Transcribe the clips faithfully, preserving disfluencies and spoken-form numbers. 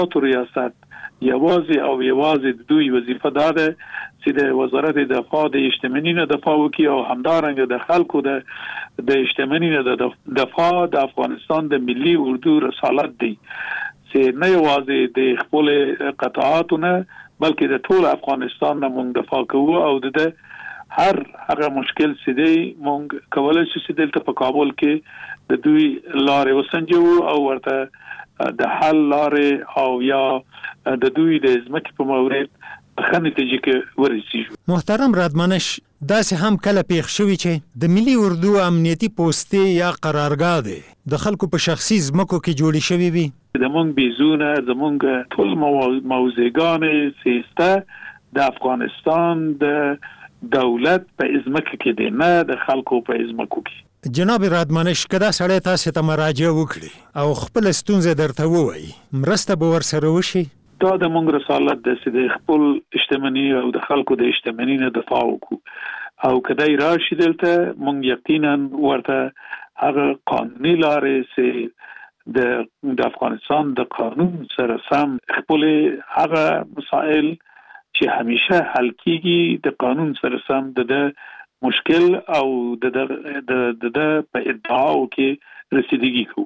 اطلاعاتو ریاست یوازې او یوازې د دوی وظیفه دا ده چې د وزارت دفاع د اشتمنۍ نه دفاع وکړي او همدارنګه د خلکو د د اشتمنۍ نه د دفاع د افغانستان د ملي اردو رسالت دی چې نه یوازې د خپل قطاعاتو نه بلکې د ټول افغانستان نه مونږ دفاع کوو او د هر هغه مشکل چې دی مونږ کولای شو چې دلته په کابل کې د دوی لارې وسنجو او ورته د حل لارې او یا د دوی د ځمکې په مورد ښه نتیجې کې ورسیږو. محترم رادمنش داسې هم کله پیښ شوي چې د ملي اردو امنیتي پوستې یا قرارګاه دی د خلکو په شخصي ځمکو کې جوړې شوي وي. زمونږ بیزونه زمونږ ټول موضوعګانې سیسته د افغانستان د دولت په ځمکه کې دی نه د خلکو په ځمکو کې. جناب رادمنش کدا سړی تاسو ته مراجعه وکړي او خپل ستونزې درته ووایي مرسته به ورسره وشي. دا د مونږ رسالت د سید خپل اجتماعي او د خلکو د اجتماعي نه دفاع وکړو او کدی راشي دلته مونږ یقینا ورته هغه قانوني لارې سي د د افغانستان د قانون سره سم خپل هغه مسائل چې همیشه حل کیږي د قانون سره سم د مشکل او د د د په ادعاو کې رسیدګي کوو.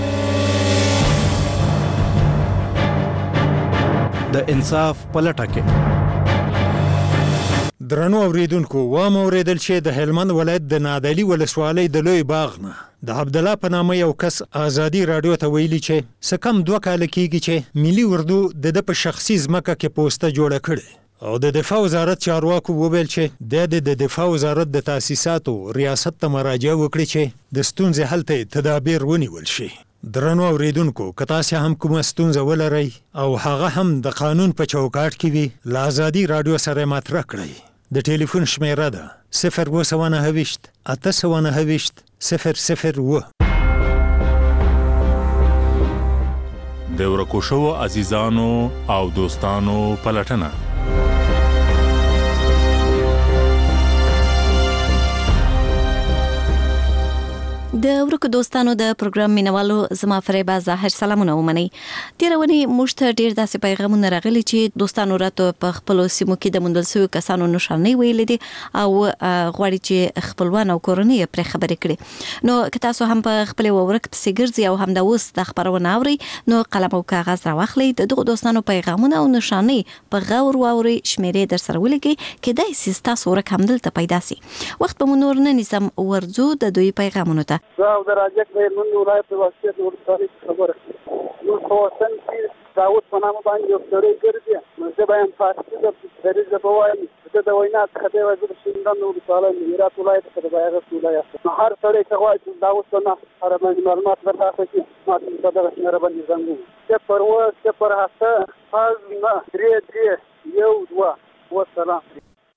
د انصاف پلټه کې درنو اوریدونکو و مو اوریدل چې د هلمند ولایت د نادعلي ولسوالۍ د لوی باغ نه د عبد الله په نامه یو کس ازادي رادیو ته ویلي چې سکم دوه کال کېږي چې ملي اردو د په شخصي ځمکه کې پوسټه جوړه کړې او د دفاع وزارت چارواکو وویل چې د د دفاع وزارت د تاسیساتو ریاست ته مراجعه وکړي چې د ستونزې حل ته تدابیر ونیول شي. درنو اوریدونکو که تاسو هم کومه ستونزه ولرئ او هغه هم د قانون په چوکاټ کې وي ل ازادي رادیو سره مطرح کړئ. د ټلیفون شمیره ده صفر اووه نهه اته نهه صفر صفر اووه. د ورکو شوو عزیزانو او دوستانو پلټنه د ورکو دوستانو د پروګرام مینوالو زما فریبا ظاهر سلامونه ومني. تیرونی مشته ډیر داسې پیغامونه راغلي چې دوستانو راته په خپل سیمو کې د مندل سوي کسانو نشانه ویلې دي او غواړي چې خپلوان او کورنۍ پرې خبرې کړي. نو که تاسو هم په خپل ورک پسې ګرځي او هم د اوس د خبرونه اوري نو قلم او کاغذ راوخلي د دغه دوستانو پیغامونه او نشانه په غور واوري شمیرې در سره ولګي کېدای سي تاسو ورک هم دلته پیدا سي. وخت په منور نه نظام ورزو د دوی پیغامونه ته دا د راجک د هلمند ولایت په واسطه د ولسوالۍ خبره نو خواستن چې داود په نامه باندې یو سړی ګرځي نو زه به یم فاسد د دریځ په وایي زه د وینا څخه دی وایي د شیندان ولسوالۍ هرات ولایت څخه د هغه ولایت نو هر سړی چې غواړي چې داود په نامه سره باندې معلومات ورکړي چې ما په دغه شمېره باندې زنګو صفر اووه صفر اته پنځه نهه درې درې یو دوه وسلام.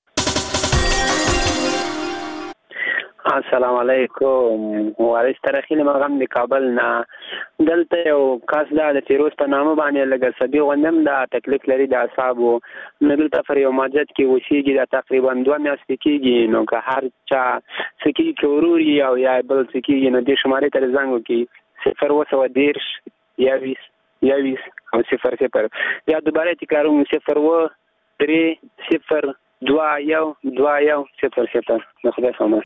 السلام علیکم. وارث ترخیل مغم د کابل نه دلته یو کس دا د فیروز په نامه باندې لږ سبي غوندم دا تکلیف لري د اعصابو نو دلته پر یو مسجد کې اوسېږي دا تقریبا دوه میاشتې کېږي نو که هر چا څه کېږي که ورور وي او یا بل څه کېږي نو دې شمارې ته زنګ وکړي صفر اووه سوه دېرش یویس یویس او صفر صفر یا دوباره تکراروم صفر اووه درې صفر دوه یو دوه یو صفر صفر نو خدای سامان.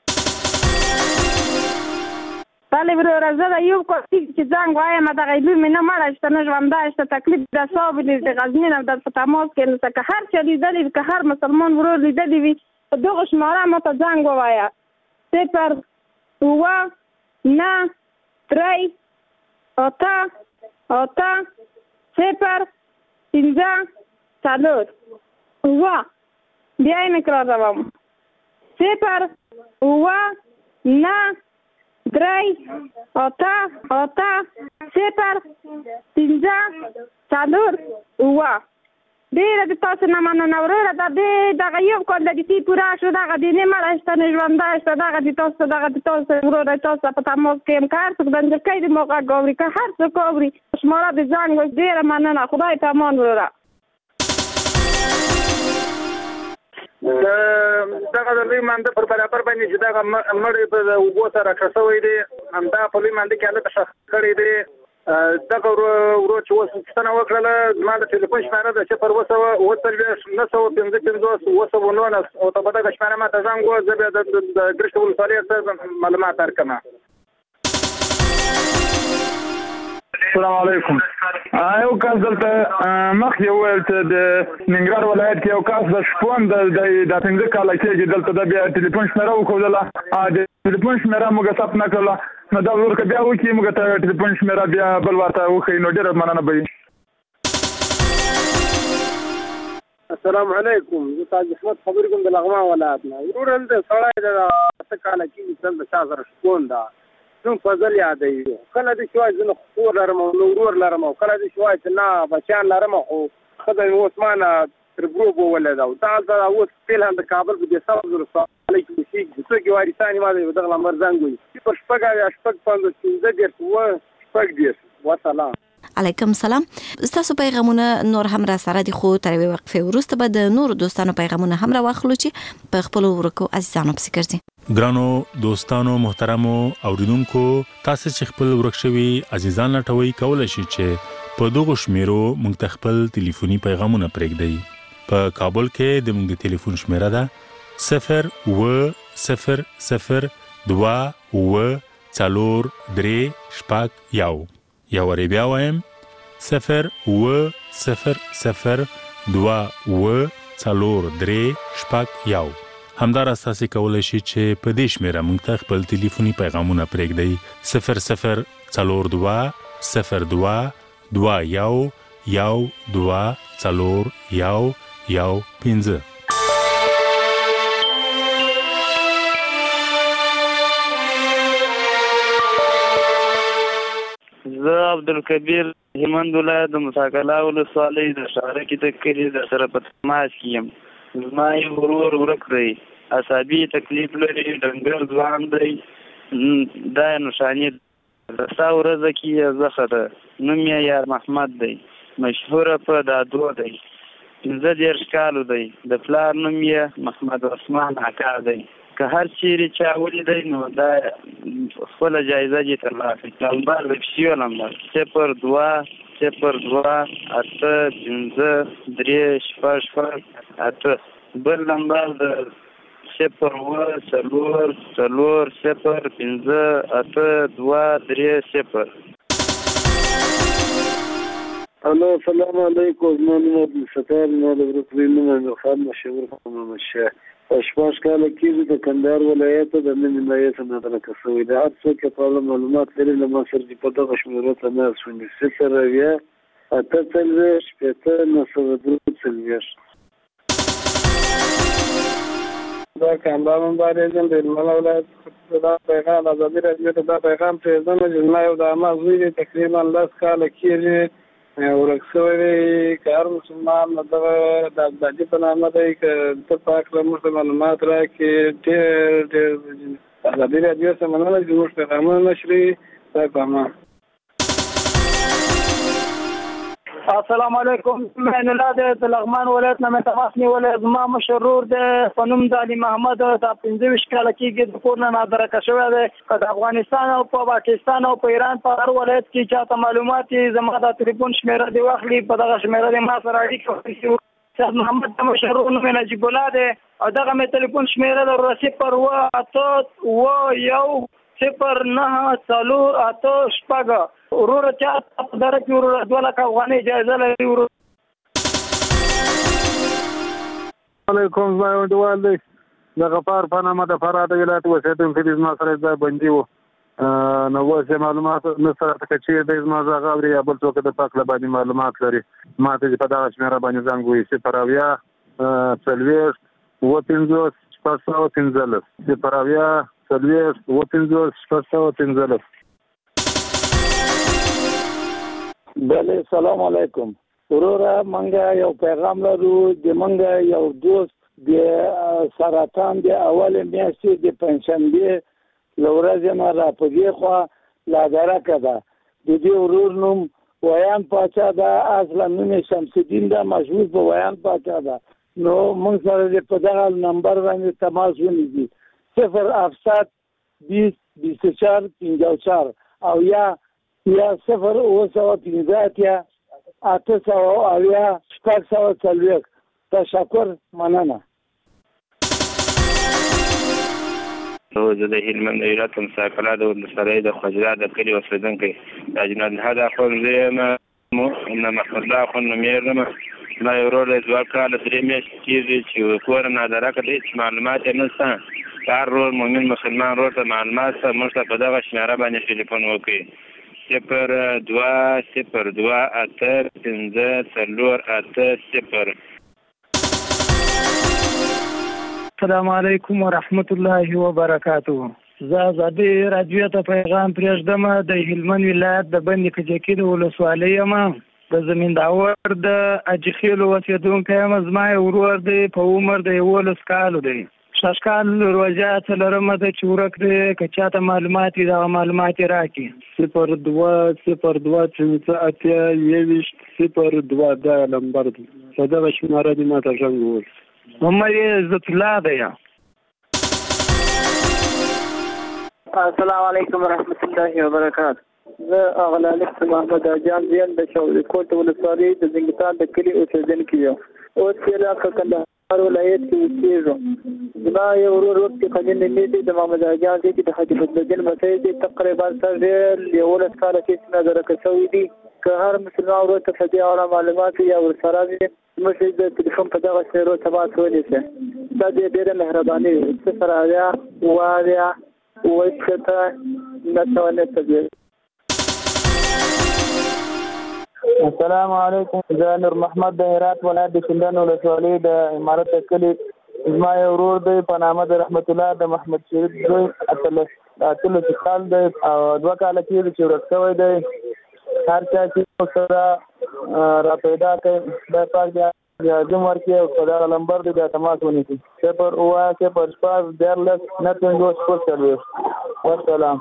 بله برو زه د یو کوټي چې څنګه وایم دا غیبی مې نه مړ شته نه ژوندی شته تکلیف د صاحب د غزنین او د تماس کې نو که هر چا لیدلی که هر مسلمان ورور لیدلی وي په دغه شماره ماته زنګ ووایه صفر اووه نهه درې اته اته صفر پنځه څلور اووه بیا یې مکراروم صفر اووه نهه درې اته اته صفر پنځه څلور اووه. ډېره د تاسو نه مننه وروره دا دې دغه یو کال د دې پوره شو دغه دې نه مړه شته نه ژوندی شته دغه د تاسو دغه د تاسو وروره تاسو په تماس کې یم که هر څوک د نجلۍ د مو غږ اوري که هر څوک اوري شماره د زنګ وش ډېره مننه خدای ته امان وروره. دغه د لوی مانده پر برابر باندې چې دغه مړی په اوبو سره راکړه شوی دی همدا په لوی مانده کې هلته ښخ کړی دی دغه ورو چې اوس پوښتنه وکړله زما د ټلیفون شمېره ده صفر اوه سوه اوه څلوېښت نهه سوه پنځه پنځوس اوه سوه نولس او ته په دغه شمېره ما ته زنګ ووهه زه بیا د ګرشت ولسوالۍ ته معلومات درکړم. السلام علیکم. یو کس دلته مخکې وویل چې د ننګرهار ولایت کې یو کس د شپون د پنځه کاله کېږي دلته د بیا ټلیفون شمېره وښودله د ټلیفون شمېره موږ ثبت نه کړله نو دا ورکه بیا وکړي موږ ته ټلیفون شمېره بیا بل ورته وښیي نو ډېره مننه به وي. السلام علیکم. زه تاج احمد خبرې کوم د لغمان ولایت نه. ورور دلته سړی د اته کاله کېږي دلته چا سره شپون ده زموږ فضل یادوي. کله دې چې وایي زه نه خور لرم او نه ورور لرم او کله دې چې وایي چې نه بچیان لرم خو ښځه مې اوس ما نه تر ګروپ وولده او دا هلته اوس فعلا د کابل په دې سبز ولسوالۍ کې اوسېږي څوک یې وارثان یې ما ته دغه نمبر زنګ وایي صفر شپږ اویا شپږ پنځوس پنځه دېرش اووه شپږ دېرش. وسلام. علیکم سلام. ستاسو پیغامونه نور هم را سره دي خو تر یوې وقفې وروسته به د نورو دوستانو پیغامونه هم راواخلو چې په خپلو ورکو عزیزانو پسې ګرځي. ګرانو دوستانو محترمو اوریدونکو تاسو چې خپل ورک شوي عزیزان لټوي کولای شئ چې په دغه شمیرو موږ ته خپل ټلیفوني پیغامونه پرېږدئ. په کابل کې د موږ د ټلیفون شمیره ده صفر اوه صفر صفر دوه اوه څلور درې شپږ یو. یا وری بیا وایم صفر اوه صفر صفر دوه اوه څلور درې شپږ یو. همداراز تاسو کولی شئ چې په دې شمیره موږ ته خپل ټلیفوني پیغامونه پرېږدئ صفر صفر څلور دوه صفر دوه دوه یو یو دوه څلور یو یو پنځه. زه عبدالکبیر هلمند ولایت د مساکلا ولسوالۍ د شارکې د کلي د سره په تماس کې یم. زما یو ورور ورک دی عصابي تکلیف لري ډنګر ځوان دی دا یې نښانې د ستا ورځه کې یې زخه ده نوم یې یار محمد دی مشهوره په دادو دی پنځه دېرش کالو دی د پلار نوم یې محمد عثمان اکا دی. که هر چیرې چا ولیدی نو دا خپله جایزه دې ترلاسه کړي. نمبر د پیسیو نمبر صفر دوه صفر دوه اته پنځه درې شپږ شپږ اته. بل نمبر د صفر اوه څلور څلور صفر پنځه اته دوه درې صفر. الو السلام علیکم. زما نوم عبدالستار ما د ورکوي نوم امیرخان مشهور محمد شاه. شپږ کاله کېږي د کندهار ولایت د نوي نایت نه درکه شوی د هر څوک په اړه معلومات لري له ما سره چې په دغه شمیرو تماس ونیسي صفر اویا اته څلوېښت شپېته نهه سوه درې څلوېښت. دا کاندار مبارک یم د هلمند ولایت دا پیغام ازادي راډیو ته دا پیغام پرېږدم چې زما یو د عمه زوی دی تقریبا لس کاله کېږي ورک شوی دی. که هر مسلمان دغه د ابدالي په نامه دی که ته په هکله موږ ته معلومات راکړي ډېر ډېر ازادي راډیو څخه مننه چې زموږ پیغامونه نشري. دا کومه السلام علیکم. معین الله د لغمان ولایت نه مې تماس نیولی. زما مشر ورور دی په نوم د علي محمد دا پنځه ویشت کاله کېږي د کور نه نادرکه شوی دی. که د افغانستان او په پاکستان او په ایران په هر ولایت کې چاته معلومات وي زما د ټلیفون شمېره دې واخلي په دغه شمېره دې ما سره اړیکه ونیسي. سید محمد د مشر ورور نوم یې نجیب الله دی او دغه مې ټلیفون شمېره ده صفر اوه اته اوه یو صفر نهه څلور اته شپږ. وروره چا په دره کې وروره دوه لکه افغانۍ جایزه لري. وروره علیکم. زما یو انډیوال دی د غفار په نامه د فراه د ولایت اوسېدونکی دی. زما سره ځای بندي و نو اوس یې معلومات نه سره ته که چېرې دی زما غږ اوري یا بل څوک د پاکله باندې معلومات لري ما ته چې په دغه شمېره باندې زنګ ووهي صفر اویا څلوېښت اووه پنځوس شپږ سوه پنځلس صفر اویا څلوېښت اووه پنځوس شپږ سوه پنځلس. بله سلام علیکم. وروره منګه یو پیغام لرو د منګه یو دوست د سرطان د اول میاشتې د پنجشنبې له ورځې نه را په دې خوا لادرکه ده. د دې ورور نوم ویان پاچا ده اصلا نوم یې شمس الدین ده مشهور په ویان پاچا ده. نو موږ سره دې په دغه نمبر باندې تماس ونیسي صفر هفتصد بیست بیست و چهار پنځه و چهار او یا یا صفر اوه سوه پنځه اتیا اته سوه اویا شپږ سوه څلوېښت. تشکر، مننه. زه د هلمند ولایت مساکلا د ولسوالۍ د خجره د کلي اوسېدونکی د اجناد الحد اخوند زه یم. نه محمد الله اخوند نومېږم. زما یو ورور دی دوه کاله درې میاشتې کېږي چې کور نادرکه دی چې معلومات یې نشته. هر ورور مؤمن مسلمان ورور ته معلومات شته، موږ ته په دغه شمېره باندې ټلیفون وکړي: صفر دوه صفر دوه اته پنځه څلور اته صفر. السلام علیکم ورحمت الله وبرکاته. زه آزادي راډیو ته پیغام پرېږدم. د هلمند ولایت د بند کجکي د ولسوالۍ یم. د زمینداور د اجخیلو اوسېدونکی یم. زما یو ورور دی، په عمر د یولس کالو دی. شش کال روژه څلورمه ده چې ورک دی. که چاته معلومات وي دغه معلومات یې راکړي. صفر دوه صفر دوه پنځه اتیا یوویشت صفر دوه دا نمبر دی. په دغه شماره دې ما ته غږ ووایي. عمر یې عزت الله دی. السلام علیکم ورحمت الله وبرکاته. زه اغلالک محمد اجان زین د شاولی کوټ ولسوالۍ د زنګتان د کلي اوسېدونکی یم. اوس یې راکه کندهار ولایت کې اوسېږم. زما یو ورور وخت قدیم نومې دی د محمد اجان دی چې د حاجي فضلالدین مسعود دی. تقریبا سر ډېر یولس کاله کې نظرکه شوی دی. که هر مسلمان ورور ته په دې اړه معلومات یا ورسره وي موږ د ټلیفون په دغه شمیرو تماس ونیسئ. دا دې ډېره مهرباني وي. صفر اویا اوه اویا اوه شپېته نهه سوه نهه څلوېښت. السلام علیکم. زه نور محمد د هرات ولایت د شندن ولسوالۍ د امارت کلي. زما یو ورور دی په نامه د رحمت الله د محمد شریف زوی. اتلس اتلس کال دی او دوه کاله کېږي چې ورک شوی دی. هر چا چې سره را پیدا کړي خدای پاک دې عظیم ورکړي او په دغه نمبر دې بیا تماس ونیسي. صفر اوه صفر شپږ دیارلس نهه پنځوس شپږ څلوېښت. والسلام.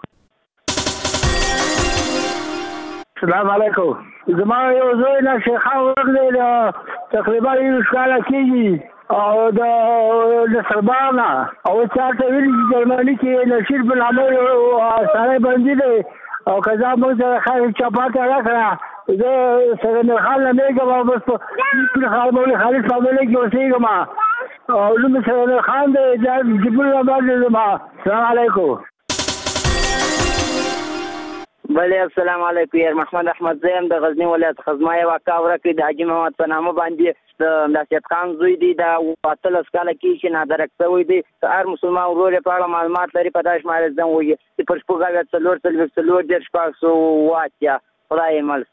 السلام علیکم. زما یو زوی نه شیخا ورک دی تقریبا یوش کاله کېږي او د نصربانه او چاته ویلي چې جرمني کې نشیر بن عمر سړی بندي دی او که زه موږ سره خالد چپاته راکړه زه سرنر خان لمېږم او بس په خالد فاملۍ کې اوسېږم او نوم سرنر خان دی. دا جبرل رحمان دی زما. السلام علیکم. بله السلام علیکم. یار محمد احمد زیم د غزنی ولایت خزما یو اکا ورکړي د حاجي محمد په نامه باندې د نصیحت خان زوی دی. دا اتلس کاله کې چې نادرک شوی دی. که هر مسلمان ورور یې په اړه معلومات لري په دغه شمېره زنګ ووهي. صفر شپږ اویا څلور څلوېښت څلور دېرش شپږ سوه اووه اتیا. خدای یې مل.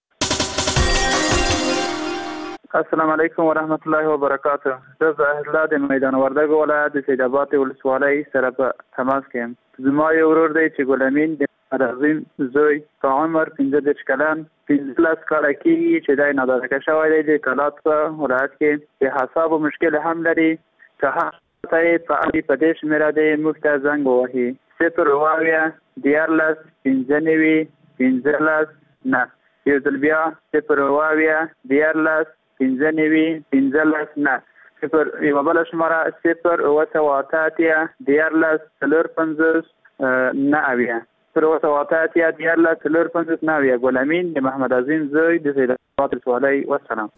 السلام علیکم ورحمت الله وبرکاته. زه ظاهر الله د میدان وردګ ولایت د سید آباد ولسوالۍ سره په تماس کې یم. زما یو ورور دی چې ګل امین د رازین زوی په عمر پنځه دېرش کلن پنځلس کاله کېږي چې دی نادرکه شوی دی. د کلات په ولایت کې د حسابو مشکل هم لري. که هر ته یې په اړې په دې شمېره دی موږ ته زنګ ووهي. صفر اوه اویا دیارلس پنځه نوي پنځلس نهه. یو ځل بیا صفر اوه اویا دیارلس پنځه نوي پنځلس نهه. صفر یوه بله شماره صفر اوه سوه اته اتیا دیارلس څلور پنځوس نهه اویا. صفر اوه سوه اته اتیا دیارلس څلور پنځوس نهه اویا. ګل امین د محمد عظیم زوی د سید آباد ولسوالۍ. والسلام.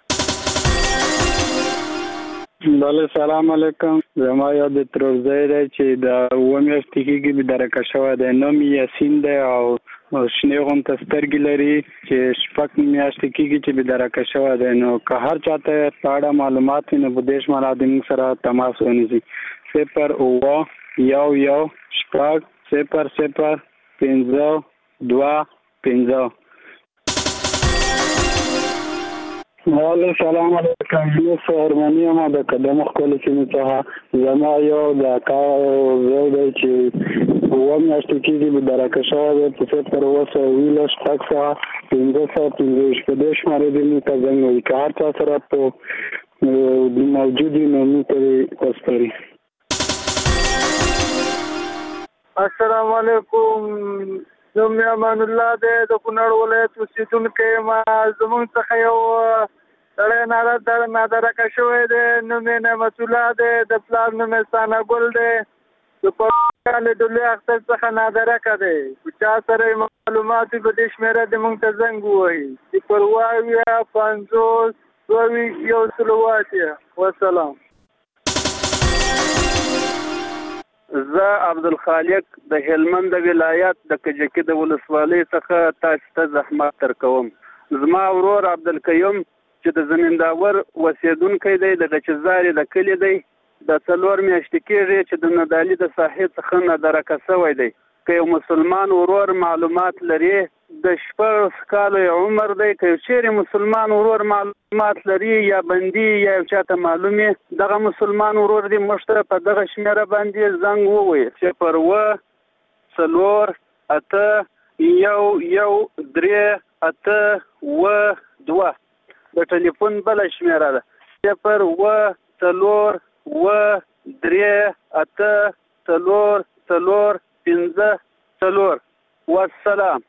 بله سلام علیکم. زما یو د ترور زوی دی چې د اووه میاشتې کېږي بېدرکه شوی دی. نوم یې یاسین دی او شنې غونته سترګې لري چې شپږ میاشتې کېږي چې بېدرکه شوی دی. نو که هر چاته په اړه معلومات وي نو په دې شمېره د موږ سره تماس ونیسي. صفر اووه یو یو شپږ صفر صفر پنځه دوه پنځه. وعلیکم السلام علیکم. زه ارمنی یم د قدم ښکلې سیمې څخه. زما یو د اکا زوی دی چې اووه میاشتې کېږي بېدرکه شوی دی. په صفر اووه سوه اوولس شپږ سوه پنځه سوه پنځویشت په دې شمېرې دې موږ ته زنګ ووهي. که هر چا سره په موجود وي نو موږ ته یې وسپاري. السلام علیکم. نوم مې امان الله دی د کونړ ولایت اوسېدونکی یم. زموږ څخه یو سړی نادرکه شوی دی. نوم یې نعمت الله دی. د پلار نوم یې ثنا ګل دی. د له ډولۍ اختر څخه نادرکه دی خو چا سره معلومات په دې شمېره د موږ ته زنګ ووهي چې پر اووه پنځوس دوه ویشت یو سل اووه اتیا وسلام. زه عبدالخالق د هلمند ولایت د کجکي د ولسوالۍ څخه تاسو ته زحمت درکوم. زما ورور عبدالقیوم چې د زمینداور اوسېدونکی دی د ګچزارې د کلي دی د څلور میاشتې کېږي چې د نادعلي د ساحې څخه نادرکه شوی دی. که یو مسلمان ورور معلومات لري د شپږ کالو عمر دی که یو چیرې مسلمان ورور معلومات لري یا بندي یا یو چاته معلومي دغه مسلمان ورور دی موږ ته په دغه شمېره باندې زنګ ووایي صفر اووه څلور اته یو یو درې اته اووه دوه د ټلیفون بله شمېره ده صفر اووه څلور اووه درې اته څلور څلور پنځه څلور والسلام.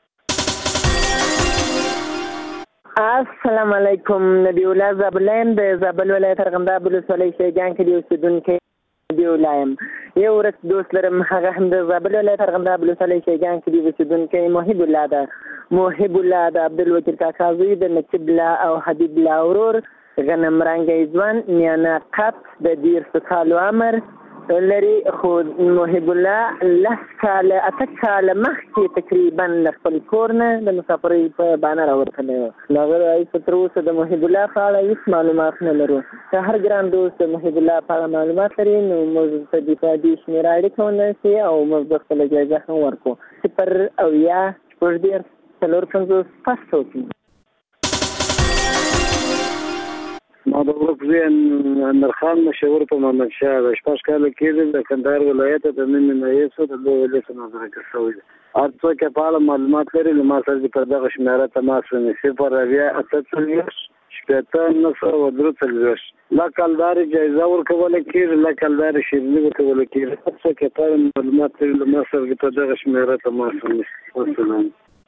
السلام علیکم. نبی الله زابله یم د زابل ولایت ارغنداب ولسوالۍ شیګان کې د اوسېدونکی نبی الله یم. یو ورځ دوست لرم هغه هم د زابل ولایت ارغنداب ولسوالۍ شیګان کې د اوسېدونکی محب الله ده. محب الله د عبدالوکیل کاکا زوی د نقیب الله او حبیب الله ورور غنم رنګی ځوان میانه قط د دیرشو کالو عمر لري خو محب الله لس کاله اته کاله مخکې تقریبا له خپل کور نه د مسافرۍ په بانه راوتلی و. له هغه راهیسې تر اوسه د محب الله په اړه هېڅ معلومات نه لرو. که هر ګران دوست د محب الله په اړه معلومات لري نو موږ په دې په دې شمېره اړیکه ونیول شي او موږ به خپله جایزه هم ورکړو. صفر اویا شپږ دېرش څلور پنځوس پس وکړي. ما د ورک زوی امیرخان مشهور په محمد شاه د شپږ کاله کېږي د کندهار ولایت د نیم نایسو د لوی ولې څخه نادرکه شوی دی. هر څوک یې په اړه معلومات لري له ما سره دې پر دغه شمېره تماس ونیسي صفر اویا اته څلوېښت شپېته نهه سوه درې څلوېښت. لا کلدارې جایزه ورکولی کېږي لا کلدارې شیریني ورکولی کېږي. هر څوک یې په اړه معلومات لري له ما سره دې پر دغه شمېره تماس ونیسي. والسلام.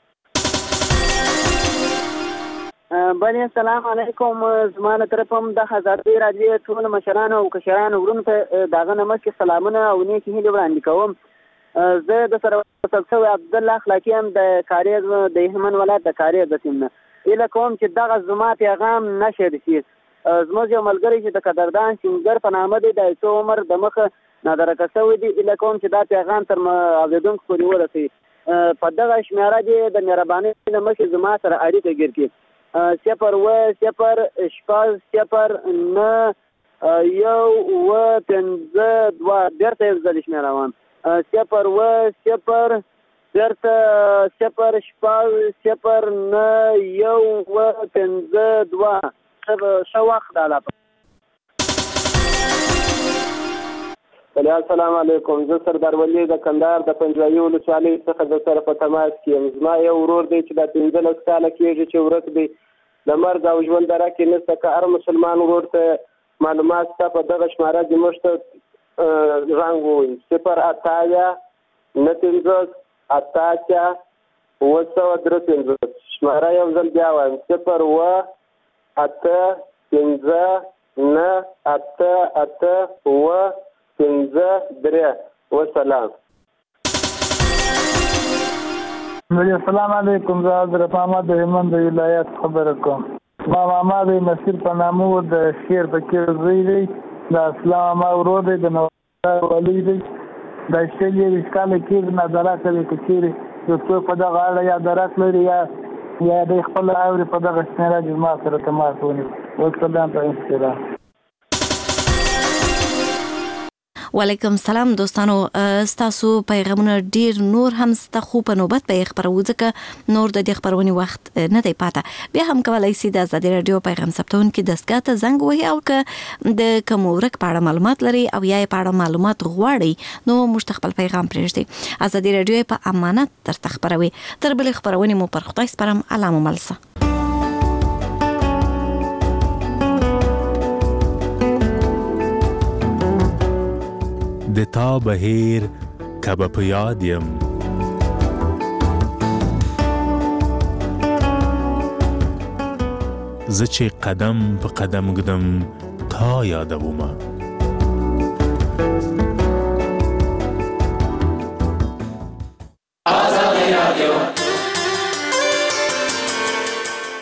بله السلام علیکم. زما له طرفه هم د ازادۍ راډیو ټولو مشرانو او کشرانو وروڼو ته د هغه نه مخکې سلامونه او نیکې هیلې وړاندې کوم. زه د سره وصل شوی عبدالله اخلاقي یم د کاریز د هلمند ولایت د کاریز د سیم نه. هیله کوم چې دغه زما پیغام نشر شي. زموږ یو ملګری چې د قدردان سینګر په نامه دی د څو عمر د مخه نادرکه شوی دی. هیله کوم چې دا پیغام تر اورېدونکو پورې ورسوي. په دغه شمېره دې د مهربانۍ له مخې زما سره اړیکه ګیر کړي. صفر اووه صفر شپږ صفر نهه یو اووه پنځه دوه بېرته یو ځل شمېره وایم صفر اووه صفر بېرته صفر شپږ صفر نهه یو اووه پنځه دوه. ښه وخت الله. السلام علیکم. زه سردار ولی د کندهار د پنجوایي ولسوالۍ څخه د سره په تماس کې یم. زما یو ورور دی چې دا پنځلس کاله کېږي چې ورک دی د مرګ او ژوند دره کې نشته. که هر مسلمان ورور ته معلومات شته په دغه شماره دې موږ ته رنګ ووایي صفر اته اویا نهه پنځوس اته اتیا اووه سوه درې پنځوس. شماره یو ځل بیا وایم صفر اووه اته پنځه نهه اته اته اووه پنځه درې. وسلام. السلام علیکم. زه حضرت محمد د هلمند ولایت خبره کوم. ما ماما د نصیر په نامه د شیر فقیر زوی دی. د اسلام ماما ورور دی د نوار ولی دی. د شل یویشت کاله کېږي نادرکه دی. که چېرې یو څوک په دغه اړه یا درک لري یا یا دی خپله اوري په دغه شمېره کې زما سره تماس ونیسي. والسلام په انشاءالله. وعلیکم سلام دوستانو. ستاسو پیغامونه ډیر نور هم ستا خو په نوبت به خبرو ځکه نور د دې خبرونې وخت نه دی پاته. بیا هم کولای شئ د ازادي رادیو پیغام ثبتون کې دستګاه ته زنګ وهئ او که د کوم ورک په اړه معلومات لري او یا په اړه معلومات غواړئ نو موږ خپل پیغام پرېږدئ. ازادي رادیو په امانت درته خبروي. تر بلې خبرونې مو پر خدای سپارم. الله مو ملسه. د تا بهیر کبه په یاد یم زه چې قدم په قدم ګدم تا یادومه